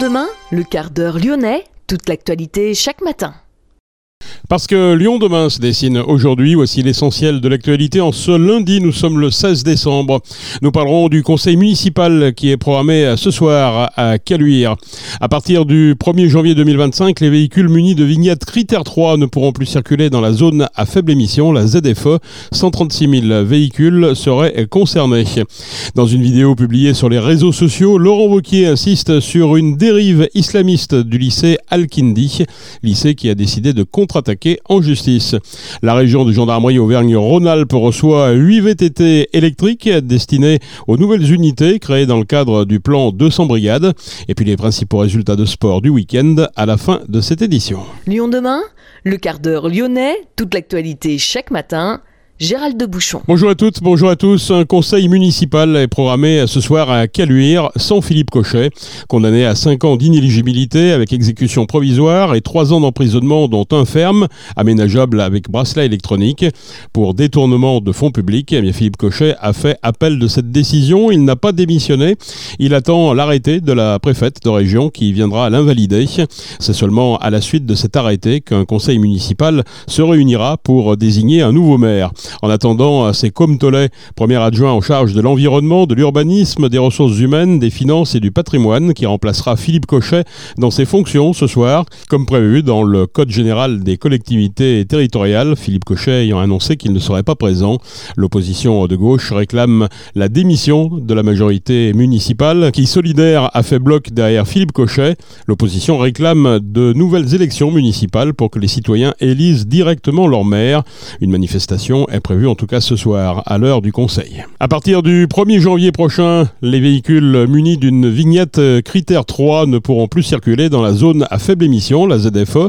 Lyon demain, le quart d'heure lyonnais, toute l'actualité chaque matin. Parce que Lyon demain se dessine aujourd'hui, voici l'essentiel de l'actualité. En ce lundi, nous sommes le 16 décembre. Nous parlerons du conseil municipal qui est programmé ce soir à Caluire. À partir du 1er janvier 2025, les véhicules munis de vignettes critère 3 ne pourront plus circuler dans la zone à faible émission, la ZFE. 136 000 véhicules seraient concernés. Dans une vidéo publiée sur les réseaux sociaux, Laurent Wauquiez insiste sur une dérive islamiste du lycée Al-Kindi, lycée qui a décidé de contre-attaquer en justice. La région de gendarmerie Auvergne-Rhône-Alpes reçoit 8 VTT électriques destinés aux nouvelles unités créées dans le cadre du plan 200 brigades. Et puis les principaux résultats de sport du week-end à la fin de cette édition. Lyon demain, le quart d'heure lyonnais, toute l'actualité chaque matin. Gérald de Bouchon. Bonjour à toutes, bonjour à tous. Un conseil municipal est programmé ce soir à Caluire, sans Philippe Cochet, condamné à 5 ans d'inéligibilité avec exécution provisoire et 3 ans d'emprisonnement dont un ferme, aménageable avec bracelet électronique. Pour détournement de fonds publics, Philippe Cochet a fait appel de cette décision. Il n'a pas démissionné. Il attend l'arrêté de la préfète de région qui viendra l'invalider. C'est seulement à la suite de cet arrêté qu'un conseil municipal se réunira pour désigner un nouveau maire. En attendant, c'est Côme Tollet, premier adjoint en charge de l'environnement, de l'urbanisme, des ressources humaines, des finances et du patrimoine, qui remplacera Philippe Cochet dans ses fonctions ce soir, comme prévu dans le Code général des collectivités territoriales, Philippe Cochet ayant annoncé qu'il ne serait pas présent. L'opposition de gauche réclame la démission de la majorité municipale, qui solidaire a fait bloc derrière Philippe Cochet. L'opposition réclame de nouvelles élections municipales pour que les citoyens élisent directement leur maire. Une manifestation est prévu en tout cas ce soir, à l'heure du Conseil. À partir du 1er janvier prochain, les véhicules munis d'une vignette critère 3 ne pourront plus circuler dans la zone à faible émission, la ZFE.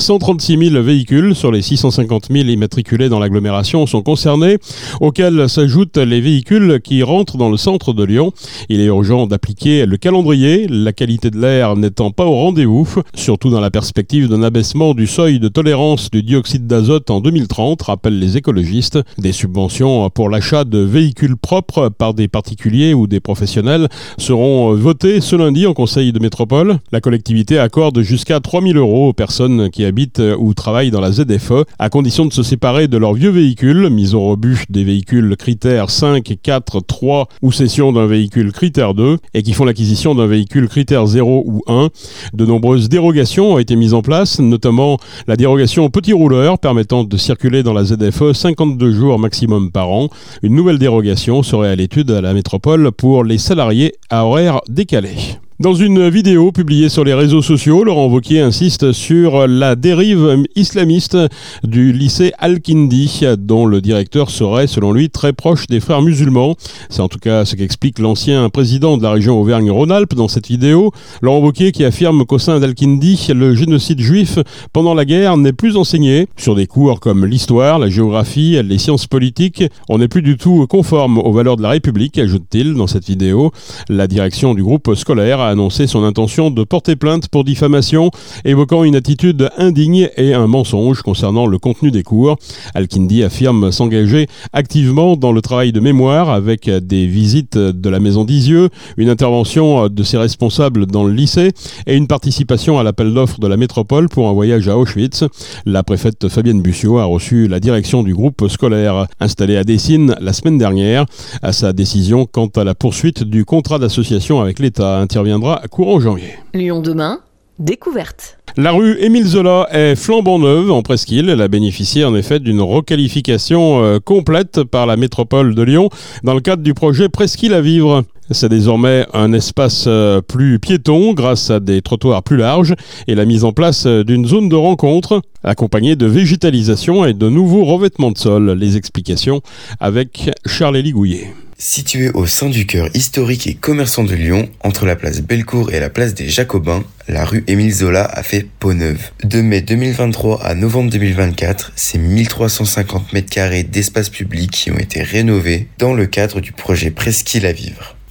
136 000 véhicules sur les 650 000 immatriculés dans l'agglomération sont concernés, auxquels s'ajoutent les véhicules qui rentrent dans le centre de Lyon. Il est urgent d'appliquer le calendrier, la qualité de l'air n'étant pas au rendez-vous, surtout dans la perspective d'un abaissement du seuil de tolérance du dioxyde d'azote en 2030, rappellent les écologistes. Des subventions pour l'achat de véhicules propres par des particuliers ou des professionnels seront votées ce lundi en conseil de métropole. La collectivité accorde jusqu'à 3 000 € aux personnes qui habitent ou travaillent dans la ZFE, à condition de se séparer de leurs vieux véhicules, mise au rebut des véhicules critères 5, 4, 3 ou cession d'un véhicule critère 2 et qui font l'acquisition d'un véhicule critère 0 ou 1. De nombreuses dérogations ont été mises en place, notamment la dérogation petit rouleur permettant de circuler dans la ZFE 52 jours maximum par an. Une nouvelle dérogation serait à l'étude à la métropole pour les salariés à horaires décalés. Dans une vidéo publiée sur les réseaux sociaux, Laurent Wauquiez insiste sur la dérive islamiste du lycée Al-Kindi, dont le directeur serait, selon lui, très proche des frères musulmans. C'est en tout cas ce qu'explique l'ancien président de la région Auvergne-Rhône-Alpes dans cette vidéo. Laurent Wauquiez qui affirme qu'au sein d'Al-Kindi, le génocide juif pendant la guerre n'est plus enseigné. Sur des cours comme l'histoire, la géographie, les sciences politiques, on n'est plus du tout conforme aux valeurs de la République, ajoute-t-il dans cette vidéo. La direction du groupe scolaire a annoncé son intention de porter plainte pour diffamation, évoquant une attitude indigne et un mensonge concernant le contenu des cours. Al-Kindi affirme s'engager activement dans le travail de mémoire avec des visites de la maison d'Isieux, une intervention de ses responsables dans le lycée et une participation à l'appel d'offres de la métropole pour un voyage à Auschwitz. La préfète Fabienne Bussiot a reçu la direction du groupe scolaire installé à Dessines la semaine dernière. À sa décision quant à la poursuite du contrat d'association avec l'État interviendra courant janvier. Lyon demain, découverte. La rue Émile Zola est flambant neuve en presqu'île. Elle a bénéficié en effet d'une requalification complète par la métropole de Lyon dans le cadre du projet Presqu'île à vivre. C'est désormais un espace plus piéton grâce à des trottoirs plus larges et la mise en place d'une zone de rencontre accompagnée de végétalisation et de nouveaux revêtements de sol. Les explications avec Charles-Élie Gouillet. Située au sein du cœur historique et commerçant de Lyon, entre la place Bellecour et la place des Jacobins, la rue Émile Zola a fait peau neuve. De mai 2023 à novembre 2024, c'est 1350 m² d'espace public qui ont été rénovés dans le cadre du projet Presqu'île à vivre.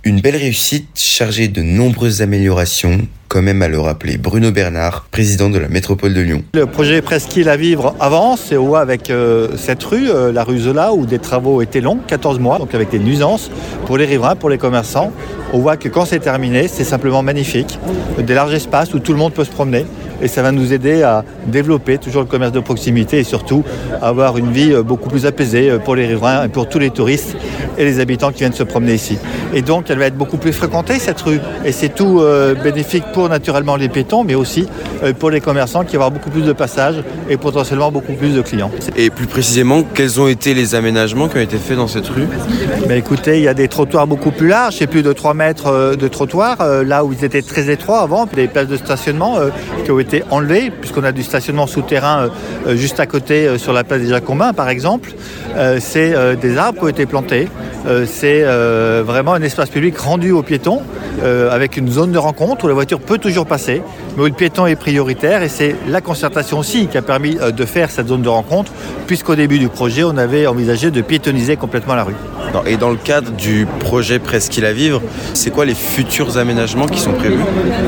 Une belle réussite chargée de nombreuses améliorations, comme aime à le rappeler Bruno Bernard, président de la métropole de Lyon. Le projet Presqu'île à vivre avance et on voit avec cette rue, la rue Zola, où des travaux étaient longs, 14 mois, donc avec des nuisances pour les riverains, pour les commerçants. On voit que quand c'est terminé, c'est simplement magnifique. Des larges espaces où tout le monde peut se promener. Et ça va nous aider à développer toujours le commerce de proximité et surtout avoir une vie beaucoup plus apaisée pour les riverains et pour tous les touristes et les habitants qui viennent se promener ici. Et donc elle va être beaucoup plus fréquentée cette rue. Et c'est tout bénéfique pour naturellement les piétons, mais aussi pour les commerçants qui vont avoir beaucoup plus de passages et potentiellement beaucoup plus de clients. Et plus précisément, quels ont été les aménagements qui ont été faits dans cette rue ? Mais écoutez, il y a des trottoirs beaucoup plus larges, c'est plus de 3 mètres de trottoirs, là où ils étaient très étroits avant, des places de stationnement qui ont été enlevées, puisqu'on a du stationnement souterrain juste à côté sur la place des Jacobins par exemple. C'est des arbres qui ont été plantés, c'est vraiment un espace public rendu aux piétons, avec une zone de rencontre où la voiture peut toujours passer, mais où le piéton est prioritaire, et c'est la concertation aussi qui a permis de faire cette zone de rencontre, puisqu'au début du projet, on avait envisagé de piétoniser complètement la rue. Et dans le cadre du projet Presqu'île à vivre, c'est quoi les futurs aménagements qui sont prévus ?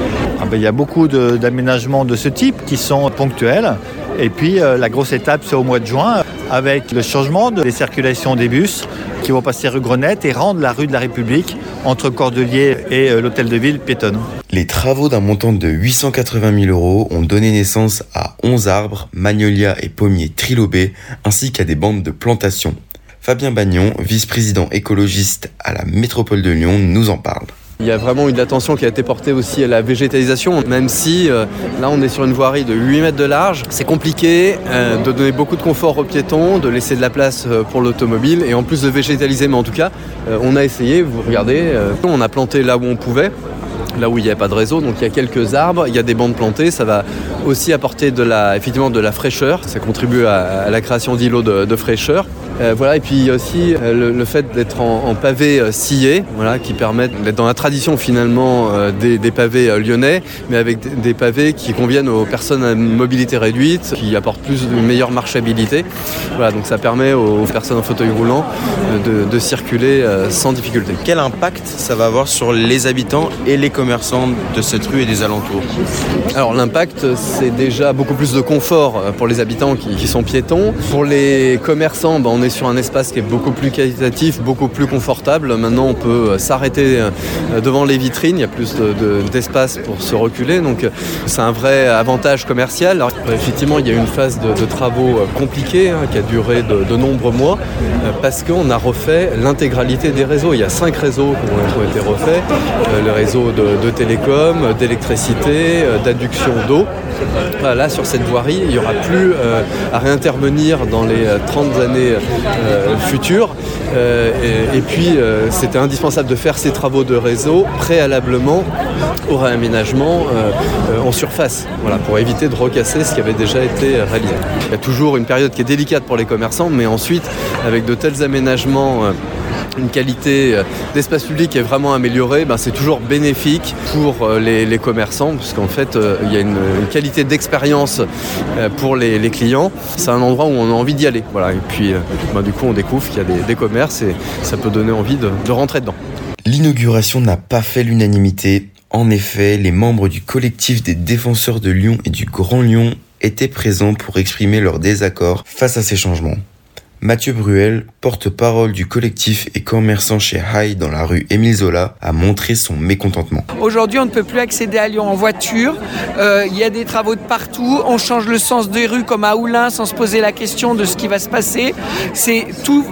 Il y a beaucoup d'aménagements de ce type qui sont ponctuels. Et puis la grosse étape, c'est au mois de juin, avec le changement des circulations des bus qui vont passer rue Grenette et rendre la rue de la République entre Cordeliers et l'hôtel de ville piétonne. Les travaux d'un montant de 880 000 € ont donné naissance à 11 arbres, magnolias et pommiers trilobés, ainsi qu'à des bandes de plantation. Fabien Bagnon, vice-président écologiste à la métropole de Lyon, nous en parle. Il y a vraiment eu de l'attention qui a été portée aussi à la végétalisation, même si là on est sur une voirie de 8 mètres de large. C'est compliqué de donner beaucoup de confort aux piétons, de laisser de la place pour l'automobile et en plus de végétaliser. Mais en tout cas, on a essayé, vous regardez, on a planté là où on pouvait. Là où il n'y a pas de réseau, donc il y a quelques arbres, il y a des bandes plantées, ça va aussi apporter effectivement de la fraîcheur, ça contribue à la création d'îlots de fraîcheur. Et puis aussi le fait d'être en pavé scié, qui permettent d'être dans la tradition finalement des pavés lyonnais, mais avec des pavés qui conviennent aux personnes à mobilité réduite, qui apportent une meilleure marchabilité. Donc ça permet aux personnes en fauteuil roulant de circuler sans difficulté. Quel impact ça va avoir sur les habitants et les commerçants de cette rue et des alentours ? Alors l'impact, c'est déjà beaucoup plus de confort pour les habitants qui sont piétons. Pour les commerçants, on est sur un espace qui est beaucoup plus qualitatif, beaucoup plus confortable. Maintenant, on peut s'arrêter devant les vitrines, il y a plus d'espace pour se reculer, donc c'est un vrai avantage commercial. Alors, effectivement, il y a eu une phase de travaux compliqués qui a duré de nombreux mois parce qu'on a refait l'intégralité des réseaux. Il y a 5 réseaux qui ont été refaits, le réseau de télécom, d'électricité, d'adduction d'eau. Là, sur cette voirie, il n'y aura plus à réintervenir dans les 30 années futures. Et puis, c'était indispensable de faire ces travaux de réseau préalablement au réaménagement en surface, pour éviter de recasser ce qui avait déjà été réalisé. Il y a toujours une période qui est délicate pour les commerçants, mais ensuite, avec de tels aménagements, une qualité d'espace public qui est vraiment améliorée, c'est toujours bénéfique pour les commerçants, puisqu'en fait, il y a une qualité d'expérience pour les clients. C'est un endroit où on a envie d'y aller. Et puis, du coup, on découvre qu'il y a des commerces et ça peut donner envie de rentrer dedans. L'inauguration n'a pas fait l'unanimité. En effet, les membres du collectif des défenseurs de Lyon et du Grand Lyon étaient présents pour exprimer leur désaccord face à ces changements. Mathieu Bruel, porte-parole du collectif et commerçant chez Haï dans la rue Émile Zola, a montré son mécontentement. Aujourd'hui, on ne peut plus accéder à Lyon en voiture. Il y a des travaux de partout. On change le sens des rues comme à Oulin sans se poser la question de ce qui va se passer. C'est tout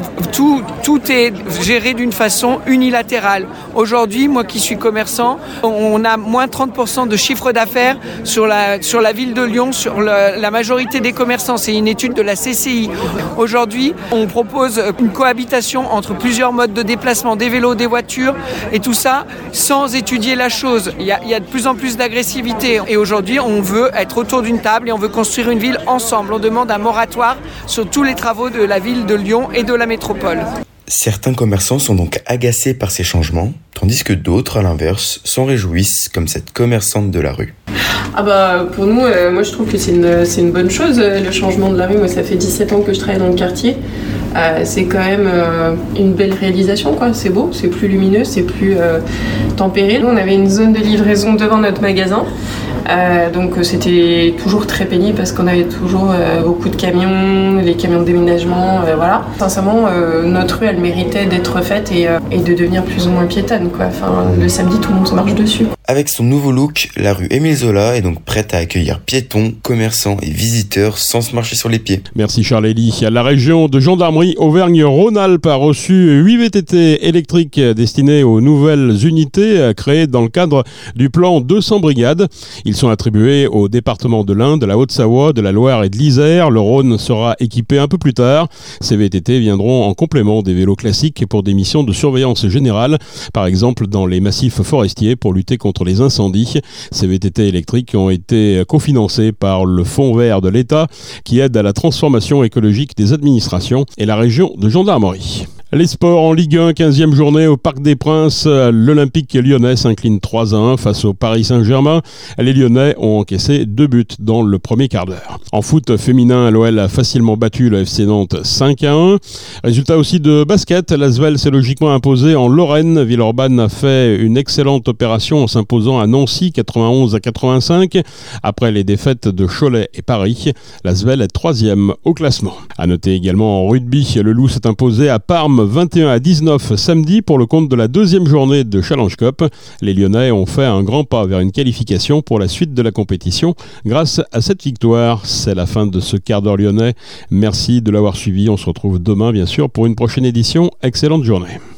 est géré d'une façon unilatérale. Aujourd'hui, moi qui suis commerçant, on a moins 30% de chiffre d'affaires sur la ville de Lyon, sur la majorité des commerçants. C'est une étude de la CCI. Aujourd'hui, on propose une cohabitation entre plusieurs modes de déplacement, des vélos, des voitures, et tout ça sans étudier la chose. Il y a de plus en plus d'agressivité. Et aujourd'hui, on veut être autour d'une table et on veut construire une ville ensemble. On demande un moratoire sur tous les travaux de la ville de Lyon et de la métropole. Certains commerçants sont donc agacés par ces changements, tandis que d'autres, à l'inverse, s'en réjouissent, comme cette commerçante de la rue. Pour nous, moi je trouve que c'est une bonne chose, le changement de la rue. Moi, ça fait 17 ans que je travaille dans le quartier. c'est quand même une belle réalisation, quoi. C'est beau, c'est plus lumineux, c'est plus tempéré. Nous, on avait une zone de livraison devant notre magasin. Donc c'était toujours très pénible parce qu'on avait toujours beaucoup de camions, les camions de déménagement, voilà. Sincèrement, notre rue, elle méritait d'être refaite et de devenir plus ou moins piétonne, quoi. Enfin, le samedi, tout le monde se marche dessus. Avec son nouveau look, la rue Émile Zola est donc prête à accueillir piétons, commerçants et visiteurs sans se marcher sur les pieds. Merci Charles-Élie. La région de gendarmerie Auvergne-Rhône-Alpes a reçu 8 VTT électriques destinés aux nouvelles unités créées dans le cadre du plan 200 brigades. Ils sont attribués aux départements de l'Ain, de la Haute-Savoie, de la Loire et de l'Isère. Le Rhône sera équipé un peu plus tard. Ces VTT viendront en complément des vélos classiques pour des missions de surveillance générale, par exemple dans les massifs forestiers pour lutter contre les incendies. Ces VTT électriques ont été cofinancés par le Fonds vert de l'État qui aide à la transformation écologique des administrations et la région de gendarmerie. Les sports en Ligue 1, 15e journée au Parc des Princes. L'Olympique lyonnais s'incline 3-1 face au Paris Saint-Germain. Les Lyonnais ont encaissé 2 buts dans le premier quart d'heure. En foot féminin, l'OL a facilement battu le FC Nantes 5-1. Résultat aussi de basket, l'Asvel s'est logiquement imposé en Lorraine. Villeurbanne a fait une excellente opération en s'imposant à Nancy 91-85. Après les défaites de Cholet et Paris, l'Asvel est 3e au classement. À noter également en rugby, le Loup s'est imposé à Parme 21-19 samedi pour le compte de la 2e journée de Challenge Cup. Les Lyonnais ont fait un grand pas vers une qualification pour la suite de la compétition grâce à cette victoire. C'est la fin de ce quart d'heure lyonnais. Merci de l'avoir suivi. On se retrouve demain bien sûr pour une prochaine édition. Excellente journée.